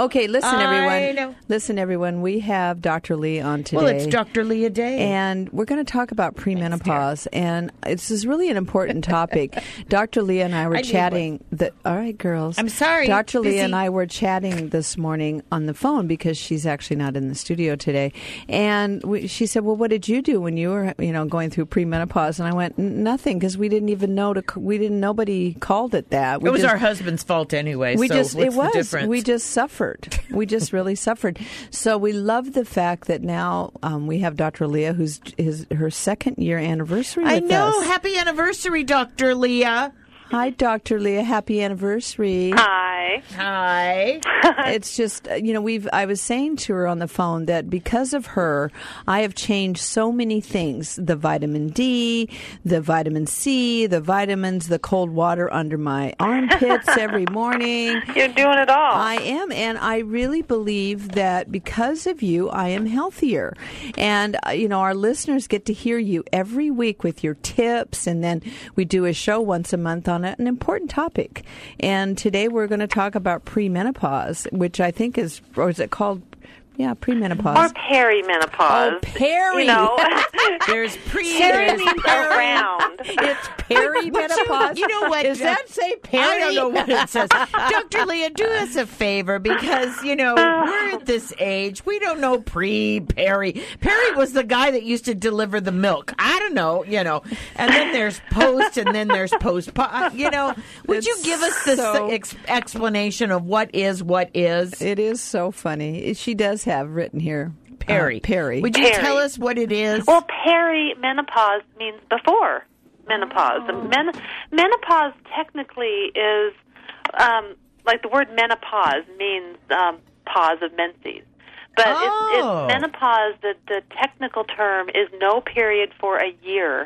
Okay, listen, everyone. I know. Listen, everyone. We have Dr. Leah on today. Well, it's Dr. Leah Day. And we're going to talk about premenopause. And this is really an important topic. Dr. Leah and I were chatting. All right, girls. I'm sorry. Dr. Busy. Leah and I were chatting this morning on the phone because she's actually not in the studio today. And she said, well, what did you do when you were, going through premenopause? And I went, nothing, because we didn't even know nobody called it that. It was our husband's fault anyway. The difference? We just suffered. We just really suffered. So we love the fact that now we have Dr. Leah, who's her second year anniversary with us. I know. Happy anniversary, Dr. Leah. Hi, Dr. Leah. Happy anniversary. Hi. Hi. It's just, I was saying to her on the phone that because of her, I have changed so many things. The vitamin D, the vitamin C, the vitamins, the cold water under my armpits every morning. You're doing it all. I am, and I really believe that because of you, I am healthier. And, our listeners get to hear you every week with your tips, and then we do a show once a month on an important topic. And today we're going to talk about premenopause, which I think is it called? Yeah, premenopause. Or perimenopause. Oh, peri. There's pre. There's around. It's perimenopause. You know what? Does that say peri? I don't know what it says. Dr. Leah, do us a favor because, we're at this age. We don't know peri. Peri was the guy that used to deliver the milk. I don't know, And then there's post and then there's post. Would you give us this explanation of what is? It is so funny. She does have written here. Peri. Would you tell us what it is? Well, perimenopause means before menopause. Menopause technically is, like the word menopause means pause of menses. But it's menopause, the technical term is no period for a year.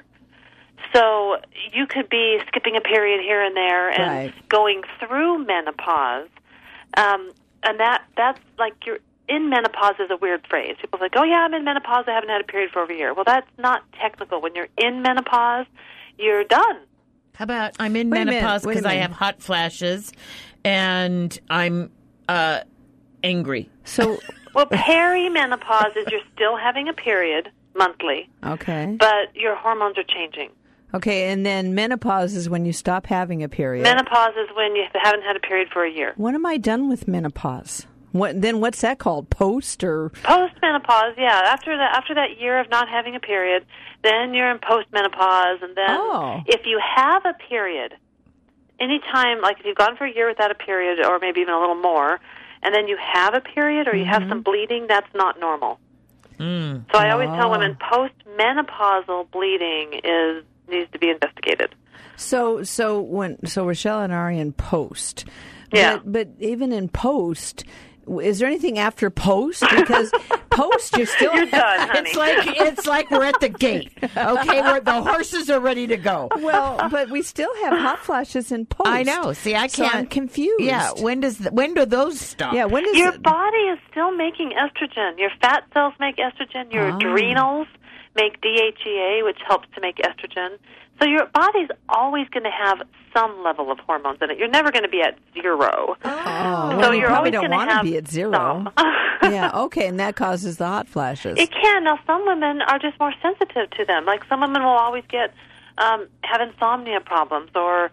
So you could be skipping a period here and there and going through menopause. And that's like you're in menopause is a weird phrase. People are like, oh, yeah, I'm in menopause. I haven't had a period for over a year. Well, that's not technical. When you're in menopause, you're done. How about I'm in menopause because I have hot flashes and I'm angry. So, well, perimenopause is you're still having a period monthly. Okay. But your hormones are changing. Okay, and then menopause is when you stop having a period. Menopause is when you haven't had a period for a year. When am I done with menopause? Then what's that called? Post or postmenopause? Yeah, after that year of not having a period, then you're in postmenopause, and then if you have a period, anytime, like if you've gone for a year without a period, or maybe even a little more, and then you have a period or you have some bleeding, that's not normal. So I always tell women postmenopausal bleeding needs to be investigated. So Rochelle and I are in post. Yeah. But even in post, is there anything after post? Because post, you're done, honey. It's like we're at the gate. Okay, where the horses are ready to go. Well, but we still have hot flashes in post. I know. See, I can't. So I'm confused. Yeah. When do those stop? Yeah. When does your body is still making estrogen? Your fat cells make estrogen. Your adrenals make DHEA, which helps to make estrogen. So your body's always going to have some level of hormones in it. You're never going to be at zero. So you're probably always don't want to be at zero. Yeah, okay, and that causes the hot flashes. It can. Now, some women are just more sensitive to them. Like some women will always get have insomnia problems or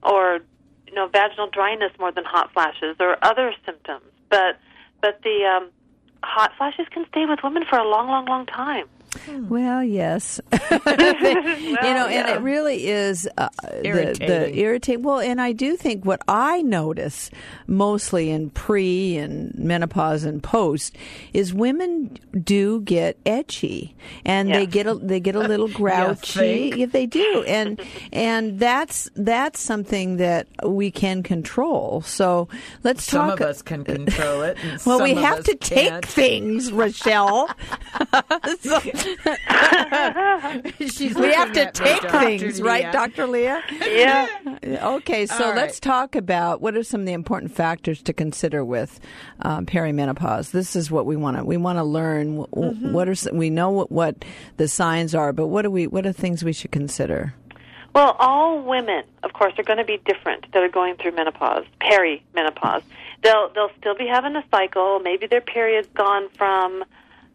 vaginal dryness more than hot flashes or other symptoms. But the hot flashes can stay with women for a long, long, long time. Well, yes. And it really is irritating. Well, and I do think what I notice mostly in pre and menopause and post is women do get edgy and they get a little grouchy. If they do, and that's something that we can control. So let's some talk. Some of us can control it. And well, we have to can't. take things, Rochelle. We have to take things, right, Dr. Leah? Yeah. Okay, so let's talk about what are some of the important factors to consider with perimenopause. This is what we want to. We want to learn we know what the signs are, but what are things we should consider? Well, all women, of course, are going to be different that are going through menopause, perimenopause. they'll still be having a cycle. Maybe their period's gone from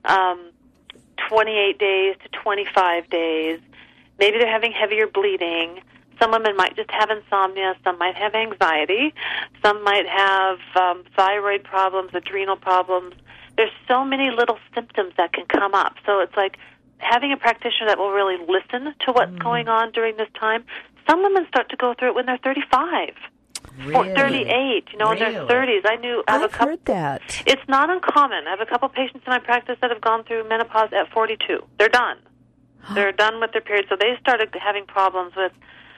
28 days to 25 days. Maybe they're having heavier bleeding. Some women might just have insomnia. Some might have anxiety. Some might have thyroid problems, adrenal problems. There's so many little symptoms that can come up. So it's like having a practitioner that will really listen to what's going on during this time. Some women start to go through it when they're 35 or 38, in their 30s. I've heard that. It's not uncommon. I have a couple patients in my practice that have gone through menopause at 42. They're done. They're done with their period. So they started having problems with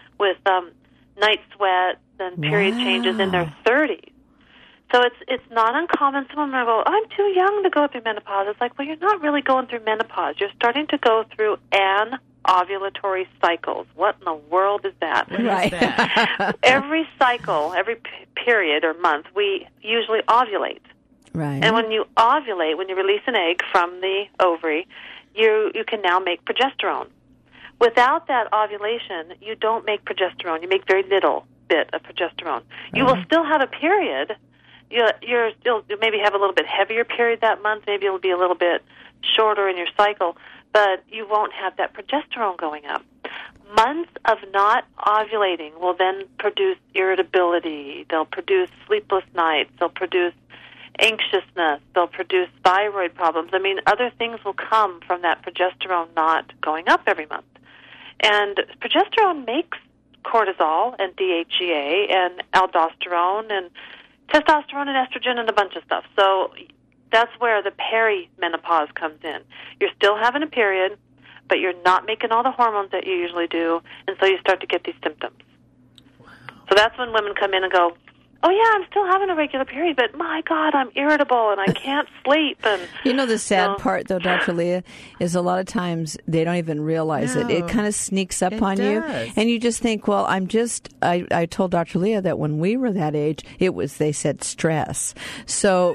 night sweats and period changes in their 30s. So it's not uncommon. Some women go, I'm too young to go through menopause. It's like, well, you're not really going through menopause. You're starting to go through anovulatory cycles. What in the world is that? Right. Every cycle, every period or month, we usually ovulate. Right. And when you ovulate, when you release an egg from the ovary, you can now make progesterone. Without that ovulation, you don't make progesterone. You make very little bit of progesterone. You will still have a period. You'll maybe have a little bit heavier period that month. Maybe it'll be a little bit shorter in your cycle, but you won't have that progesterone going up. Months of not ovulating will then produce irritability. They'll produce sleepless nights. They'll produce anxiousness. They'll produce thyroid problems. I mean, other things will come from that progesterone not going up every month. And progesterone makes cortisol and DHEA and aldosterone and testosterone and estrogen and a bunch of stuff. So that's where the perimenopause comes in. You're still having a period, but you're not making all the hormones that you usually do, and so you start to get these symptoms. Wow. So that's when women come in and go, oh, yeah, I'm still having a regular period, but my God, I'm irritable and I can't sleep. And the sad part, though, Dr. Leah, is a lot of times they don't even realize it. It kind of sneaks up on you. And you just think, well, I told Dr. Leah that when we were that age, they said stress. So,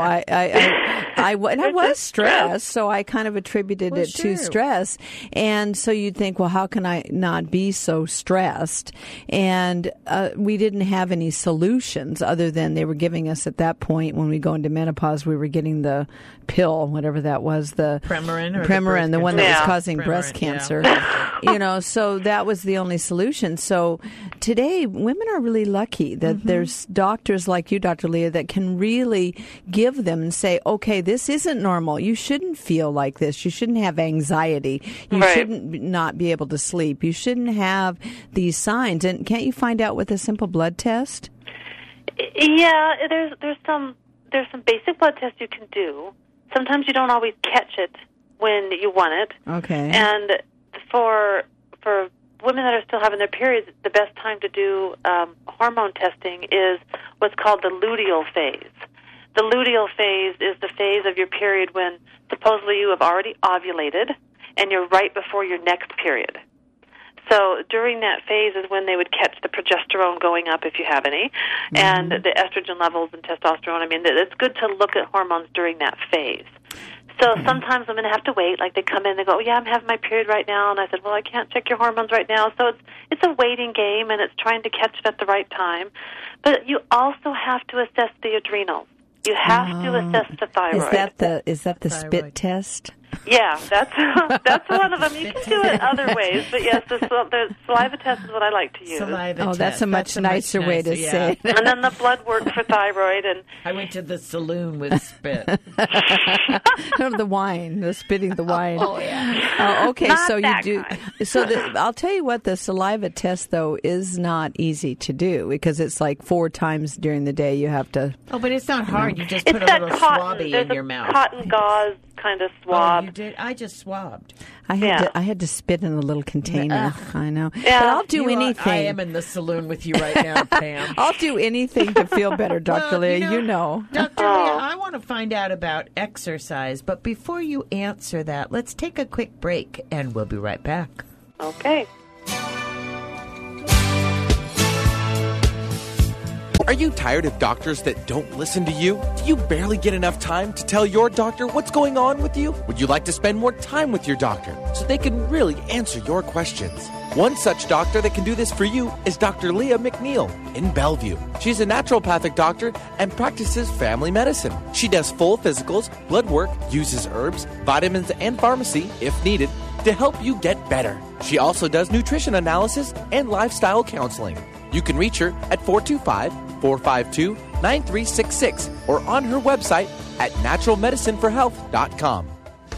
I was stressed, so I kind of attributed it to stress. And so you'd think, well, how can I not be so stressed? And we didn't have any solution other than they were giving us at that point when we go into menopause, we were getting the pill, whatever that was, the Premarin, the one that was causing breast cancer. Yeah. So that was the only solution. So today, women are really lucky that there's doctors like you, Dr. Leah, that can really give them and say, okay, this isn't normal. You shouldn't feel like this. You shouldn't have anxiety. You shouldn't not be able to sleep. You shouldn't have these signs. And can't you find out with a simple blood test? Yeah, there's some basic blood tests you can do. Sometimes you don't always catch it when you want it. Okay. And for women that are still having their periods, the best time to do hormone testing is what's called the luteal phase. The luteal phase is the phase of your period when supposedly you have already ovulated and you're right before your next period. So during that phase is when they would catch the progesterone going up, if you have any, and the estrogen levels and testosterone. I mean, it's good to look at hormones during that phase. So sometimes women have to wait. Like they come in, they go, oh, yeah, I'm having my period right now. And I said, well, I can't check your hormones right now. So it's a waiting game, and it's trying to catch it at the right time. But you also have to assess the adrenals. You have to assess the thyroid. Is that the spit test? Yeah, that's one of them. You can do it other ways, but yes, the saliva test is what I like to use. That's a much nicer way to say it. And then the blood work for thyroid. And I went to the saloon with spit. The wine, the spitting the wine. Oh yeah. Okay, not so that you do. kind. So I'll tell you what, the saliva test though is not easy to do because it's like 4 times during the day you have to. Oh, but it's not hard. You just put a little swabby in your mouth. Cotton gauze kind of swab. Oh, you did? I just swabbed. I had to spit in a little container. I know. Yeah. But I'll do anything. I am in the saloon with you right now, Pam. I'll do anything to feel better, Dr. Leah. You know. Dr. Leah, I want to find out about exercise, but before you answer that, let's take a quick break, and we'll be right back. Okay. Are you tired of doctors that don't listen to you? Do you barely get enough time to tell your doctor what's going on with you? Would you like to spend more time with your doctor so they can really answer your questions? One such doctor that can do this for you is Dr. Leah McNeil in Bellevue. She's a naturopathic doctor and practices family medicine. She does full physicals, blood work, uses herbs, vitamins, and pharmacy, if needed, to help you get better. She also does nutrition analysis and lifestyle counseling. You can reach her at 425-452-9366 or on her website at naturalmedicineforhealth.com.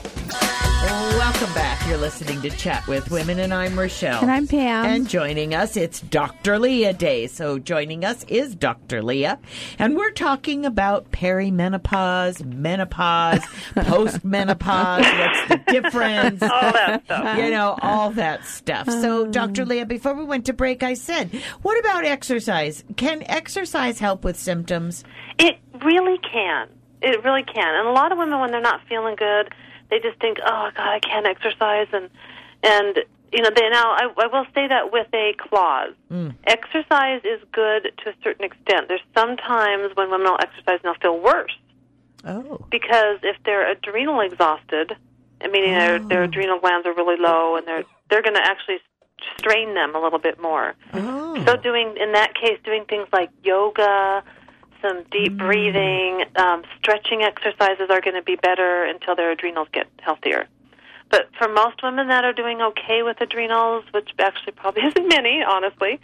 Welcome back. You're listening to Chat with Women, and I'm Rochelle. And I'm Pam. And joining us, it's Dr. Leah Day. So joining us is Dr. Leah, and we're talking about perimenopause, menopause, postmenopause, what's the difference? All that stuff. You know, all that stuff. So, Dr. Leah, before we went to break, I said, what about exercise? Can exercise help with symptoms? It really can. It really can. And a lot of women, when they're not feeling good, they just think, oh, God, I can't exercise. And you know, I will say that with a clause. Exercise is good to a certain extent. There's sometimes when women will exercise and they'll feel worse. Oh. Because if they're adrenal exhausted, meaning their adrenal glands are really low, and they're going to actually strain them a little bit more. Oh. So in that case, doing things like yoga, some deep breathing, stretching exercises are going to be better until their adrenals get healthier. But for most women that are doing okay with adrenals, which actually probably isn't many, honestly,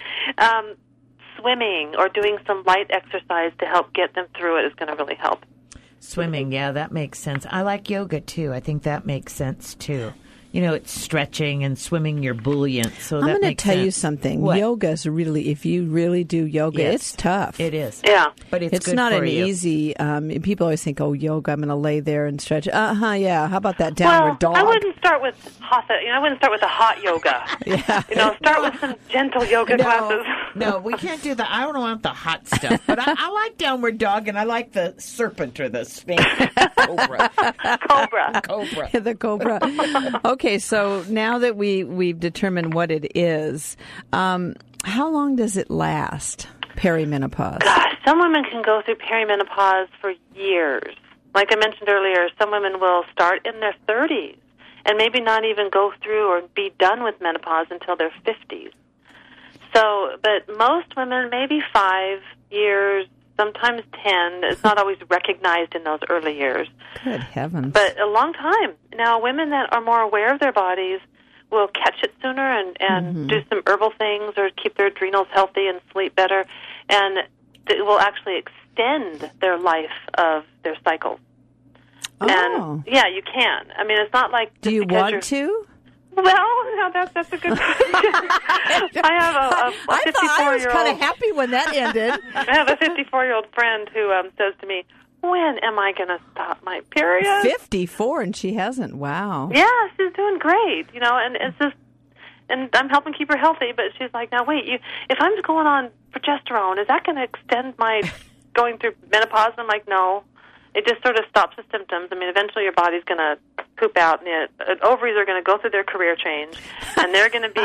swimming or doing some light exercise to help get them through it is going to really help. Swimming, yeah, that makes sense. I like yoga, too. I think that makes sense, too. You know, it's stretching and swimming your buoyant, so that makes sense. I'm going to tell you something. What? Yoga is really, if you really do yoga, Yes. it's tough. It is. Yeah. But it's good not for an you. easy, people always think, oh, yoga, I'm going to lay there and stretch. Yeah. How about that downward dog? I wouldn't start with I wouldn't start with a hot yoga. Yeah. You know, start with some gentle yoga classes. No, we can't do that. I don't want the hot stuff. But I like downward dog, and I like the serpent or the snake. Cobra. Cobra. The cobra. Okay, so now that we've determined what it is, how long does it last, perimenopause? Gosh, some women can go through perimenopause for years. Like I mentioned earlier, some women will start in their 30s and maybe not even go through or be done with menopause until their 50s. So, but most women, maybe 5 years, sometimes 10. It's not always recognized in those early years. Good heavens. But a long time. Now, women that are more aware of their bodies will catch it sooner and do some herbal things or keep their adrenals healthy and sleep better. And it will actually extend their life of their cycles. Oh. And, yeah, you can. I mean, it's not like... Do you want to? Well, no, that's a good question. I have a 54-year-old... I thought I was kind of happy when that ended. I have a 54-year-old friend who says to me, when am I going to stop my period? 54 and she hasn't. Wow. Yeah, she's doing great, you know, and it's just... And I'm helping keep her healthy, but she's like, now wait, if I'm going on progesterone, is that going to extend my going through menopause? And I'm like, no. It just sort of stops the symptoms. I mean, eventually your body's going to poop out, and the ovaries are going to go through their career change, and they're going to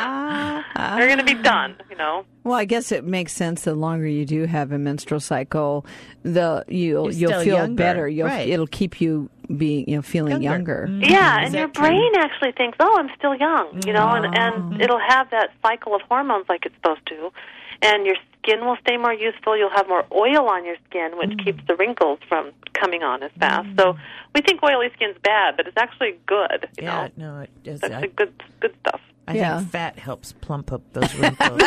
be done. You know. Well, I guess it makes sense. The longer you do have a menstrual cycle, you'll feel younger. better. Right. It'll keep you feeling younger. Yeah, and your brain actually thinks, oh, I'm still young. You know, and it'll have that cycle of hormones like it's supposed to, and your skin will stay more youthful. You'll have more oil on your skin, which keeps the wrinkles from coming on as fast. So we think oily skin's bad, but it's actually good. You know? No, it is. It's actually good stuff. I think fat helps plump up those wrinkles.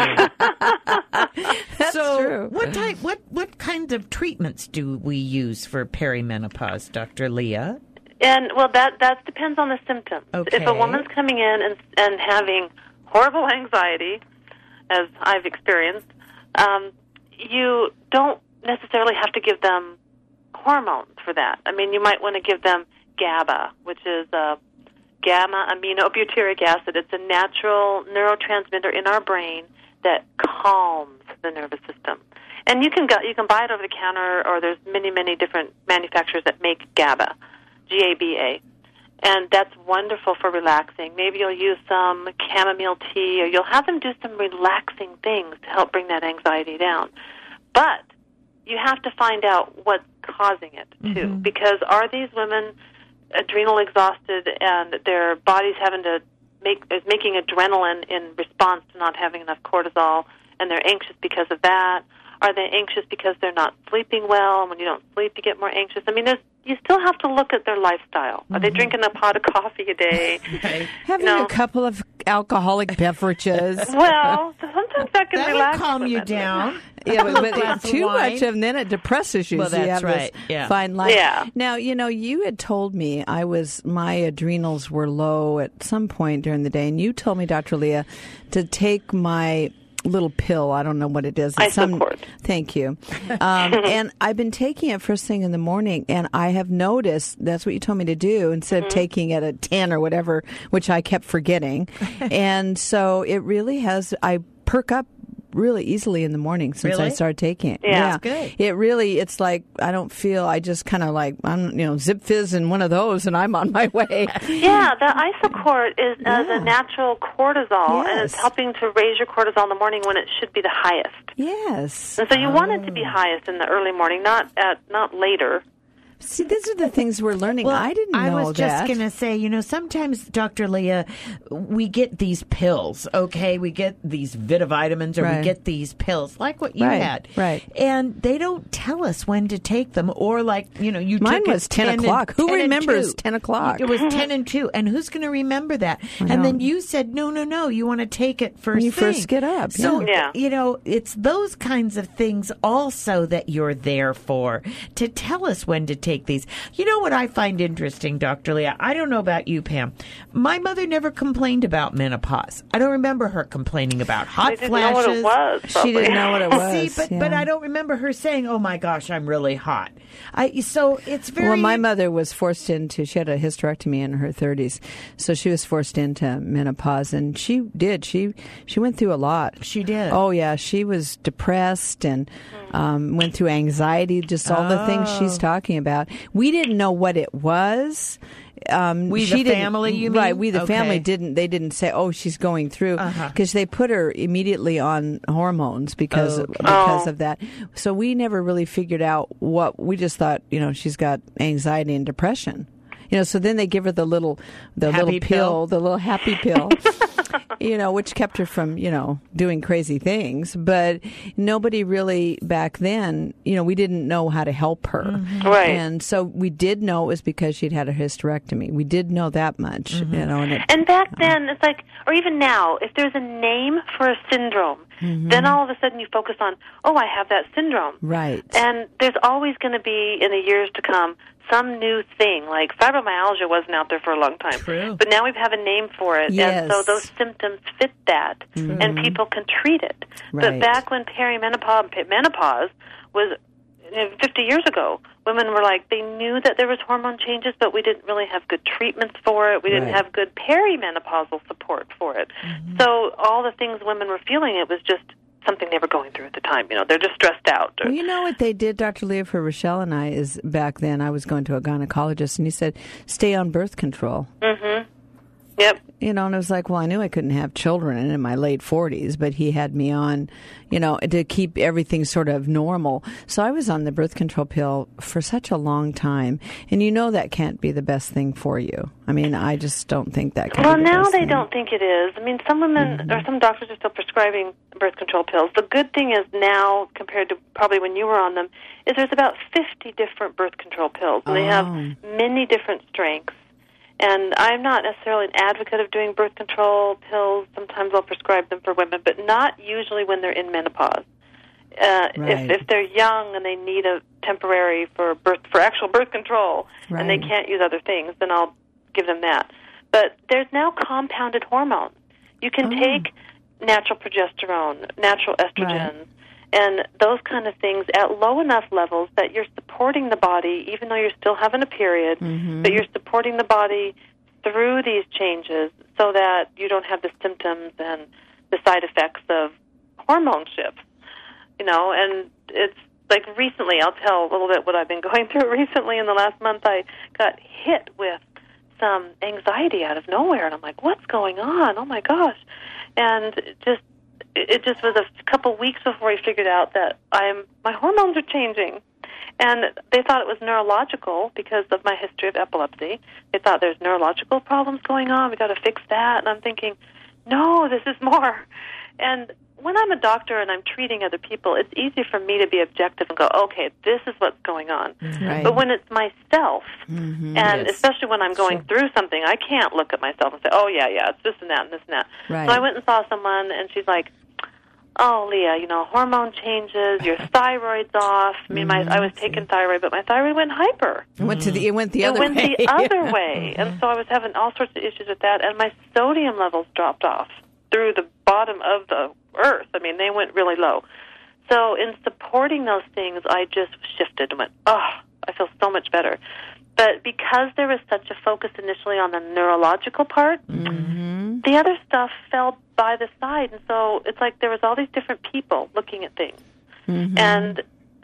That's true. What kinds of treatments do we use for perimenopause, Dr. Leah? And well, that depends on the symptoms. Okay. If a woman's coming in and having horrible anxiety, as I've experienced, you don't necessarily have to give them hormones for that. I mean, you might want to give them GABA, which is gamma-aminobutyric acid. It's a natural neurotransmitter in our brain that calms the nervous system. And you can buy it over the counter, or there's many different manufacturers that make GABA, G-A-B-A. And that's wonderful for relaxing. Maybe you'll use some chamomile tea, or you'll have them do some relaxing things to help bring that anxiety down. But you have to find out what's causing it, too. Because are these women adrenal exhausted and their body's having to making adrenaline in response to not having enough cortisol, and they're anxious because of that? Are they anxious because they're not sleeping well? And when you don't sleep, you get more anxious. I mean, you still have to look at their lifestyle. Are they drinking a pot of coffee a day? Having a couple of alcoholic beverages. Well, sometimes that can relax would calm you down. Yeah, but too much, and then it depresses you. Well, so you that's have right. this fine line. Yeah. Now, you had told me my adrenals were low at some point during the day, and you told me, Dr. Leah, to take my little pill. I don't know what it is. Isocort. Thank you. And I've been taking it first thing in the morning, and I have noticed that's what you told me to do instead of taking it at 10 or whatever, which I kept forgetting. And so it really has, I perk up really easily in the morning since I started taking it. Yeah. That's good. It's like I just kind of like, I'm Zip Fizz and one of those, and I'm on my way. Yeah, the Isocort is a natural cortisol, and it's Yes. helping to raise your cortisol in the morning when it should be the highest. Yes. And so you want it to be highest in the early morning, not later. See, these are the things we're learning. Well, I didn't know that. I was just going to say, sometimes, Dr. Leah, we get these pills, okay? We get these vitavitamins or we get these pills, like what you had. Right. And they don't tell us when to take them, or you Mine took was it 10 o'clock. Who remembers 10 o'clock? It was 10 and 2. And who's going to remember that? And then you said, no, you want to take it first when you thing. first get up. So, Yeah. it's those kinds of things also that you're there for, to tell us when to take these. You know what I find interesting, Dr. Leah? I don't know about you, Pam. My mother never complained about menopause. I don't remember her complaining about hot They didn't flashes. know what it was. She didn't know what it was. See, but I don't remember her saying, "Oh my gosh, I'm really hot." So it's very. Well, my mother was forced into. She had a hysterectomy in her 30s, so she was forced into menopause, and she did. She went through a lot. She did. Oh yeah, she was depressed and went through anxiety. Just all the things she's talking about. We didn't know what it was. We the family, you mean? Right, we the Okay. family didn't. They didn't say, "Oh, she's going through," because they put her immediately on hormones because of that. So we never really figured out what. We just thought, she's got anxiety and depression. So then they give her the little pill, the little happy pill. Which kept her from, doing crazy things. But nobody really back then, we didn't know how to help her. Mm-hmm. Right. And so we did know it was because she'd had a hysterectomy. We did know that much, And back then, it's like, or even now, if there's a name for a syndrome, then all of a sudden you focus on, I have that syndrome. Right. And there's always going to be, in the years to come, some new thing. Like fibromyalgia wasn't out there for a long time. True. But now we have a name for it. Yes. And so those symptoms fit that, and people can treat it. Right. But back when menopause was 50 years ago, women were like, they knew that there was hormone changes, but we didn't really have good treatments for it. We didn't have good perimenopausal support for it. So all the things women were feeling, it was just something they were going through at the time. They're just stressed out. Well, you know what they did, Dr. Leah, for Rochelle and I, is back then I was going to a gynecologist, and he said, stay on birth control. Mm-hmm. Yep. And I was like, well, I knew I couldn't have children in my late 40s, but he had me on, to keep everything sort of normal. So I was on the birth control pill for such a long time. And that can't be the best thing for you. I mean, I just don't think that can be the Well, now best they thing. don't think it is. I mean, some women or some doctors are still prescribing birth control pills. The good thing is now, compared to probably when you were on them, is there's about 50 different birth control pills. And they have many different strengths. And I'm not necessarily an advocate of doing birth control pills. Sometimes I'll prescribe them for women, but not usually when they're in menopause. If they're young and they need a temporary for actual birth control, and they can't use other things, then I'll give them that. But there's now compounded hormones. You can take natural progesterone, natural estrogens, and those kind of things at low enough levels that you're supporting the body, even though you're still having a period, but you're supporting the body through these changes so that you don't have the symptoms and the side effects of hormone shifts. And it's like recently, I'll tell a little bit what I've been going through recently. In the last month, I got hit with some anxiety out of nowhere, and I'm like, what's going on? Oh, my gosh. And it just was a couple weeks before I figured out that my hormones are changing. And they thought it was neurological because of my history of epilepsy. They thought there's neurological problems going on. We got to fix that. And I'm thinking, no, this is more. And when I'm a doctor and I'm treating other people, it's easy for me to be objective and go, okay, this is what's going on. Right. But when it's myself, and especially when I'm going through something, I can't look at myself and say, oh, yeah, it's this and that and this and that. Right. So I went and saw someone, and she's like, oh, Leah, hormone changes, your thyroid's off. I mean, I was taking thyroid, but my thyroid went hyper. It went the other way. It went the other way. And so I was having all sorts of issues with that, and my sodium levels dropped off through the bottom of the earth. I mean, they went really low. So in supporting those things, I just shifted and went, oh, I feel so much better. But because there was such a focus initially on the neurological part, the other stuff fell by the side. And so it's like there was all these different people looking at things. And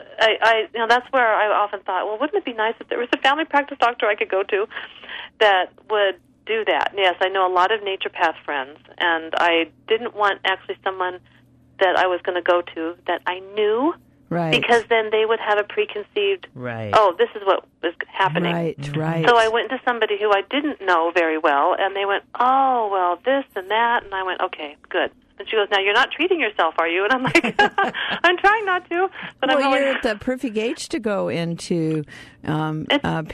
I that's where I often thought, well, wouldn't it be nice if there was a family practice doctor I could go to that would do that? And yes, I know a lot of naturopath friends, and I didn't want actually someone that I was going to go to that I knew. Right. Because then they would have a preconceived, oh, this is what is happening. Right. So I went to somebody who I didn't know very well, and they went, oh, well, this and that. And I went, okay, good. And she goes, now, you're not treating yourself, are you? And I'm like, I'm trying not to. But well, I'm you're at the perfect age to go into perimenopause.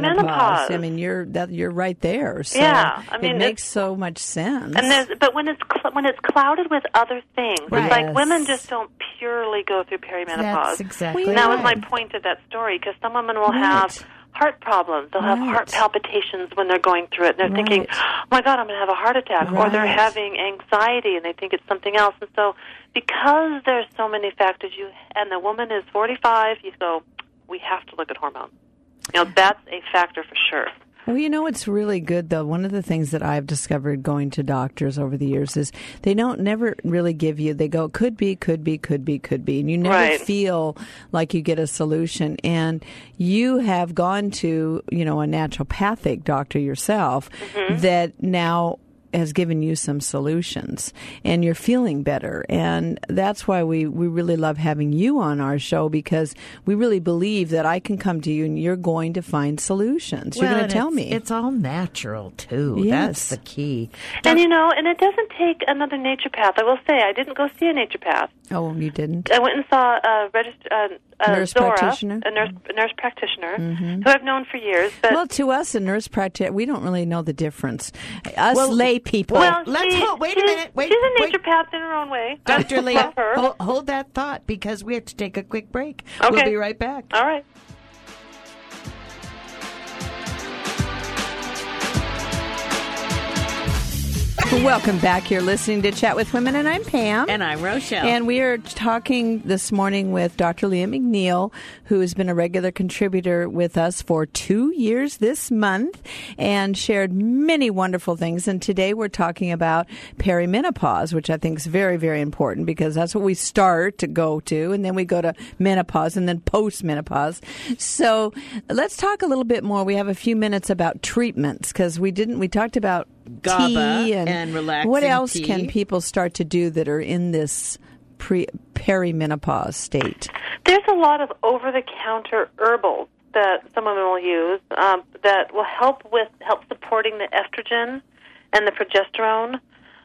I mean, you're right there. So yeah, I mean, it makes so much sense. And but when it's clouded with other things, right. It's like women just don't purely go through perimenopause. That's exactly. And that was my point of that story, because some women will have heart problems. They'll have heart palpitations when they're going through it. And they're thinking, oh, my God, I'm going to have a heart attack. Or they're having anxiety, and they think it's something else. And so because there's so many factors, and the woman is 45, you go, we have to look at hormones. That's a factor for sure. Well, it's really good, though. One of the things that I've discovered going to doctors over the years is they never really give you, they go, could be. And you never feel like you get a solution. And you have gone to, a naturopathic doctor yourself that now has given you some solutions, and you're feeling better. And that's why we really love having you on our show, because we really believe that I can come to you and you're going to find solutions. You're going to tell me. It's all natural, too. Yes. That's the key. And, and it doesn't take another naturopath. I will say, I didn't go see a naturopath. Oh, you didn't? I went and saw a nurse Zora, practitioner? a nurse practitioner, who I've known for years. But well, to us, a nurse practitioner, we don't really know the difference. Us lay people. Well, wait a minute. She's a naturopath in her own way. Dr. Leah, hold that thought, because we have to take a quick break. Okay. We'll be right back. All right. Welcome back. You're listening to Chat with Women, and I'm Pam. And I'm Rochelle. And we are talking this morning with Dr. Leah McNeil, who has been a regular contributor with us for 2 years this month and shared many wonderful things. And today we're talking about perimenopause, which I think is very, very important, because that's what we start to go to, and then we go to menopause and then postmenopause. So let's talk a little bit more. We have a few minutes about treatments, because we talked about GABA and relaxing what else tea. Can people start to do that are in this perimenopause state? There's a lot of over-the-counter herbals that some women will use that will help supporting the estrogen and the progesterone.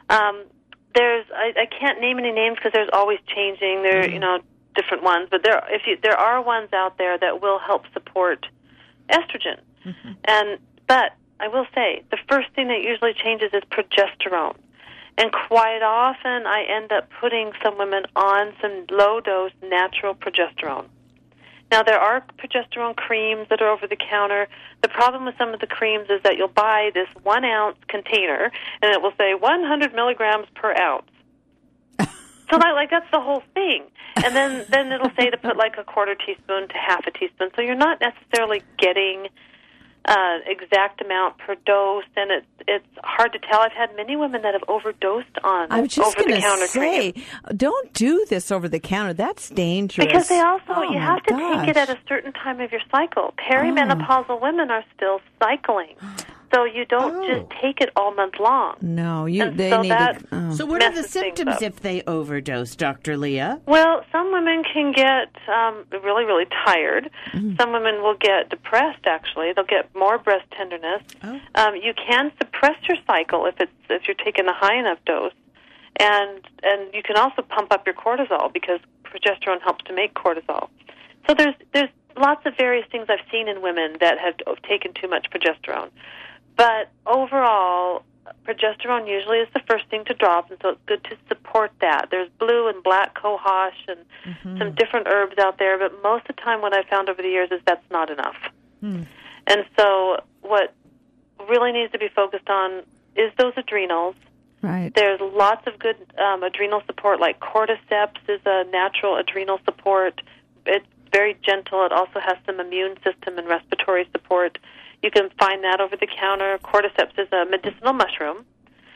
I can't name any names because there's always changing. There different ones, but there are ones out there that will help support estrogen. But I will say, the first thing that usually changes is progesterone. And quite often, I end up putting some women on some low-dose natural progesterone. Now, there are progesterone creams that are over-the-counter. The problem with some of the creams is that you'll buy this 1-ounce container, and it will say 100 milligrams per ounce. So, that's the whole thing. And then it'll say to put like a quarter teaspoon to half a teaspoon. So you're not necessarily getting exact amount per dose, and it's hard to tell. I've had many women that have overdosed on over-the-counter cream. Don't do this over-the-counter. That's dangerous. Because they also, you have to take it at a certain time of your cycle. Perimenopausal women are still cycling. so you don't just take it all month long. No, So what are the symptoms if they overdose, Dr. Leah? Well, some women can get really, really tired. Mm-hmm. Some women will get depressed, actually. They'll get more breast tenderness. Oh. You can suppress your cycle if you're taking a high enough dose. And you can also pump up your cortisol because progesterone helps to make cortisol. So there's lots of various things I've seen in women that have taken too much progesterone. But overall, progesterone usually is the first thing to drop, and so it's good to support that. There's blue and black cohosh and some different herbs out there, but most of the time what I've found over the years is that's not enough. And so what really needs to be focused on is those adrenals. Right. There's lots of good adrenal support, like cordyceps is a natural adrenal support. It's very gentle. It also has some immune system and respiratory support. You can find that over the counter. Cordyceps is a medicinal mushroom.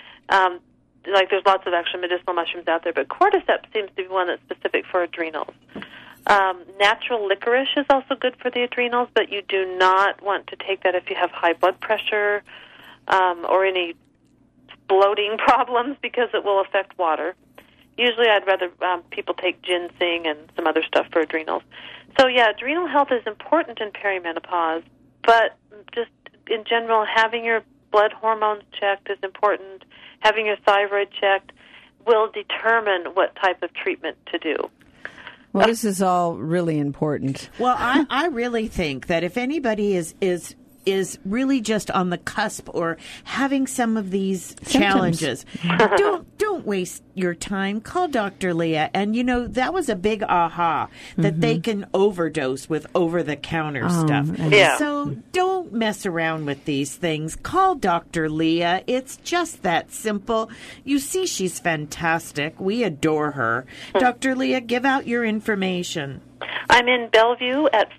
There's lots of actual medicinal mushrooms out there, but cordyceps seems to be one that's specific for adrenals. Natural licorice is also good for the adrenals, but you do not want to take that if you have high blood pressure or any bloating problems because it will affect water. Usually I'd rather people take ginseng and some other stuff for adrenals. So, yeah, adrenal health is important in perimenopause, but just in general, having your blood hormones checked is important. Having your thyroid checked will determine what type of treatment to do. Well, this is all really important. Well, I really think that if anybody is really just on the cusp or having some of these challenges, don't waste your time. Call Dr. Leah. And, that was a big aha, that they can overdose with over-the-counter stuff. Yeah. So don't mess around with these things. Call Dr. Leah. It's just that simple. You see, she's fantastic. We adore her. Dr. Leah, give out your information. I'm in Bellevue at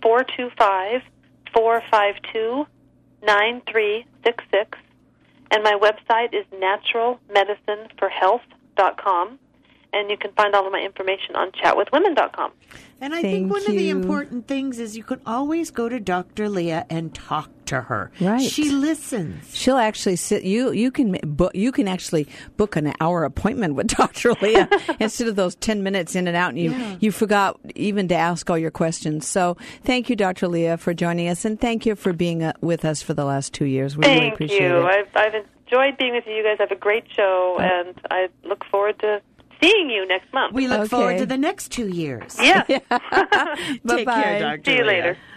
425-452-9366, and my website is naturalmedicineforhealth.com, and you can find all of my information on chatwithwomen.com. And I think one of the important things is you can always go to Dr. Leah and talk to her. Right. She listens. She'll actually sit. You can actually book an hour appointment with Dr. Leah instead of those 10 minutes in and out, and you forgot even to ask all your questions. So thank you, Dr. Leah, for joining us, and thank you for being with us for the last 2 years. We really appreciate it. Thank you. I've enjoyed being with you. You guys have a great show, and I look forward to seeing you next month. We look forward to the next 2 years. Yeah. Take care, Dr. See you later.